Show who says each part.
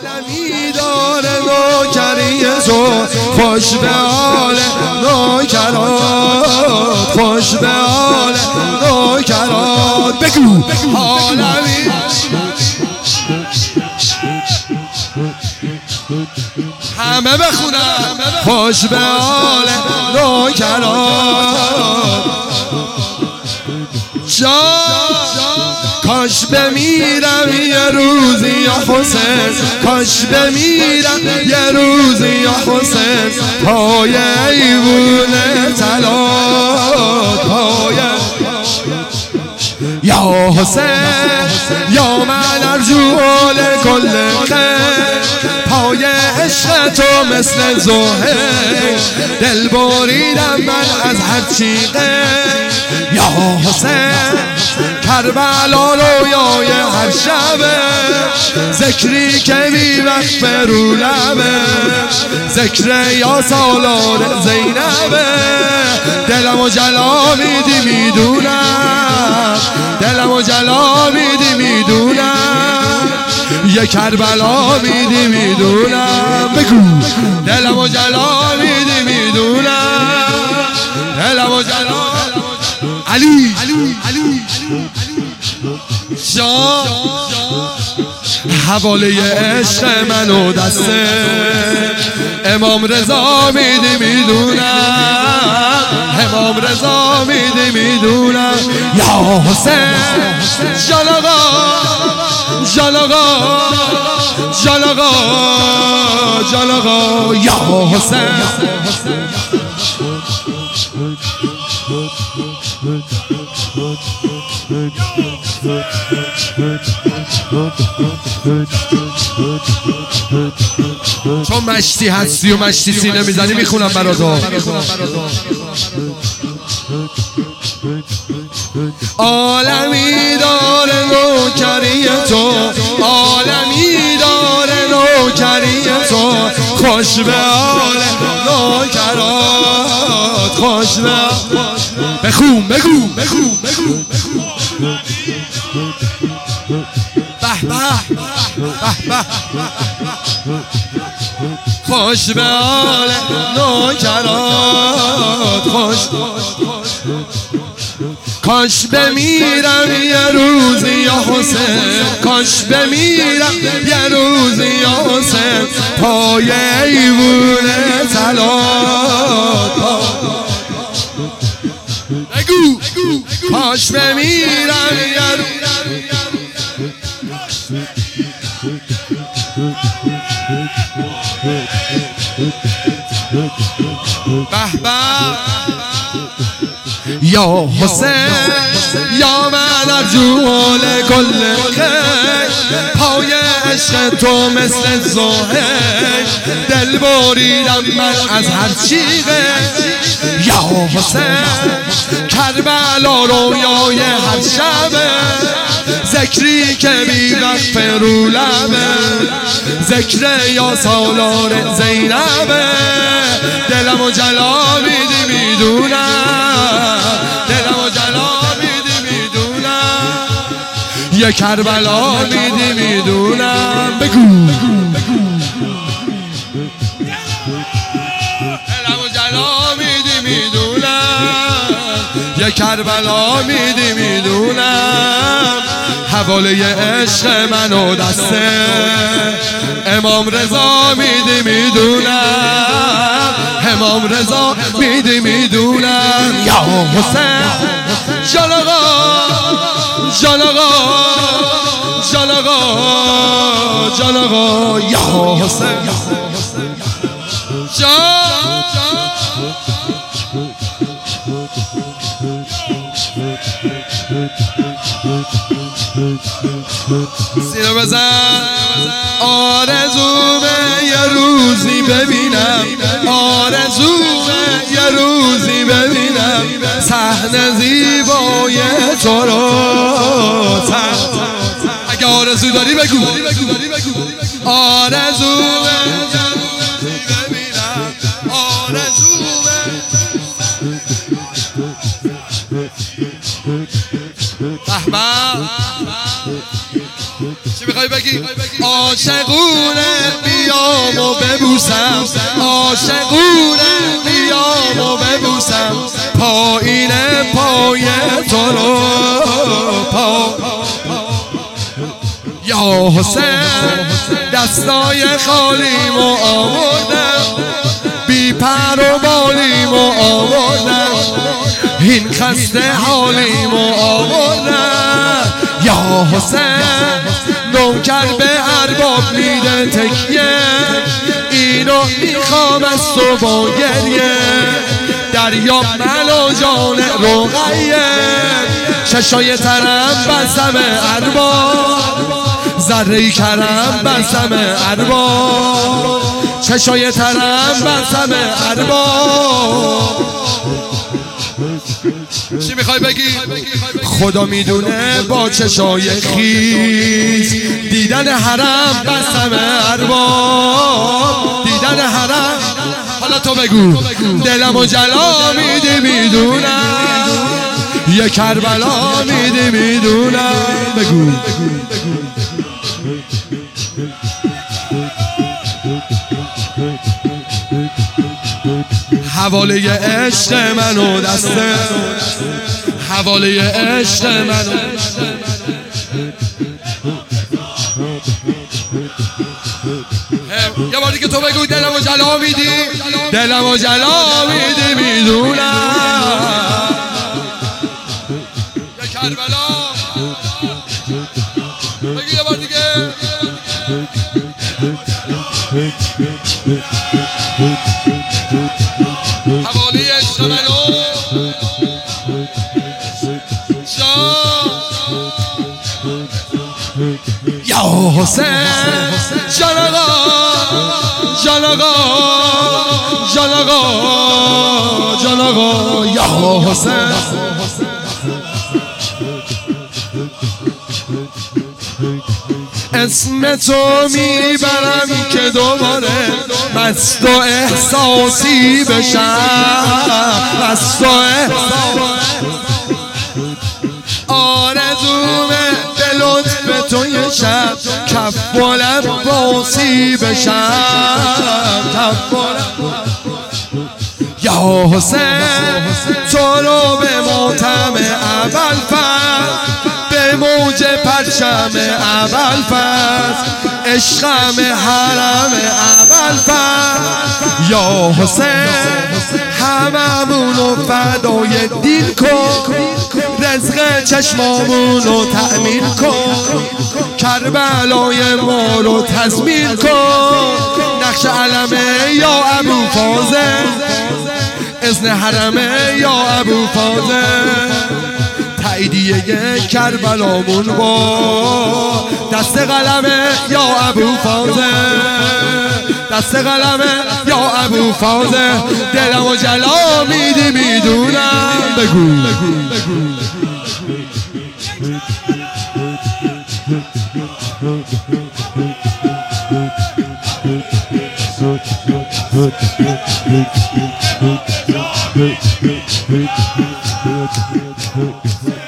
Speaker 1: عالمی داره نوکری تو، خوش به حال نوکرات، خوش به حال نوکرات. بگو عالمی همه بخونم، خوش به حال نوکرات. کاش بمیرم یه روزی یا حسین، کاش بمیرم یه روزی یا حسین، پای ایوون طلا، پای یا حسین یا من ارجو لکل خیر، پای عشق تو مثل زهیر، دل بریدم من از هر چیغه. یا حسین کربلا رویای هر شبه، ذکری که بی وقت رو لبه، ذکر یا سالار زینبه. دلم و جلا میدی میدونم، دلم و جلا میدی میدونم، یه کربلا میدی میدونم. بگو دلم و جلا میدی میدونم، دلم و جلا. علی شاه حواله عشق منو دسته امام رضا میدی میدونم، امام رضا میدی میدونم. یا حسین جان آقا، جان آقا، جان آقا، جان آقا. یا حسین چون مشتی هستی و مشتی سینه میزنی میخونم برادر. عالمی داره نوکری تو، عالمی داره نوکری تو، خوش به حال نوکرات، خوش به. بخون بگو بگو بگو به به خوش به حال نوکرات، خوش. کاش بمیرم یه روزی یا حسین، کاش بمیرم یه روزی یا حسین، پای ایوون طلا. بگو کاش بمیرم یه روزی. به به یا حسین یا من ارجو لکل خیر، پای عشق تو مثل زهیر، دل بریدم من از هر چیغه. یا حسین کربلا رویای هر شبه، ذکری که بی وقت رو لبه، ذکر یا سالار زینبه. دلم و جلا میدی میدونم، دلم و جلا میدی میدونم، یه کربلا میدی میدونم. بگو دلم و جلا میدی میدونم، یه کربلا میدی میدونم. حواله عشق منو دسته امام رضا میدی میدونم، امام رضا میدی میدونم. یا حسین جان آقا، جان آقا، جان آقا، جان آقا. یا حسین جان سینه بزن. آرزومه یه روزی ببینم، آرزومه یه روزی ببینم صحنه زیبای تو رو. اگه آرزو داری بگو. آرزومه یه روزی ببینم، آرزومه. چی میخوای بگی؟ عاشقونه بیام و ببوسم، عاشقونه بیام و ببوسم پایین پای تو رو یا حسین دستای خالیمو آوردم، بی پر و بالیمو آوردم، این خسته حالیمو آوردم یا حسین نوکر به ارباب میده تکیه، اینو میخوام از تو با گریه، دریا من و جان رقیه، چشای ترم بسم ارباب، ذره کرم بسم ارباب، چشای ترم بسم ارباب. چی میخوای بگی؟ خدا میدونه با چشای خیز دیدن حرم بسم ارباب، دیدن حرم. حالا تو بگو دلمو جلا میدی میدونم، یه کربلا میدی میدونم. بگو حواله عشق منو دسته، حواله عشق منو. یه بار دیگه تو بگو دلمو جلا میدی، دلمو جلا میدی میدونم، یه کربلا. بگو یه بار دیگه حوالی عشق منو یا حسین جان آقا جان آقا جان آقا جان آقا یا حسین. اسم تو میبرم که دوباره مست و احساسی بشم، مست و آرزومه به لطف تو یه شب کف و لب باسی بشم، کف و لب. یا حسین تو رو به ماتم اول فرد، به موج پرچم اول فرد، عشقم حرم اول فرد یا حسین هممونو فدای دین کن، رزق چشمامونو تأمین کن، کربلای ما رو تضمین کن، نقش علمه یا ابو فاضل، اذن حرمه یا ابو فاضل، تاییدیه کربلامون با دست قلمه یا ابو فاضل، دست قلمه یا ابو فاضل، دلمو جلا میدی میدونم. بگو بگو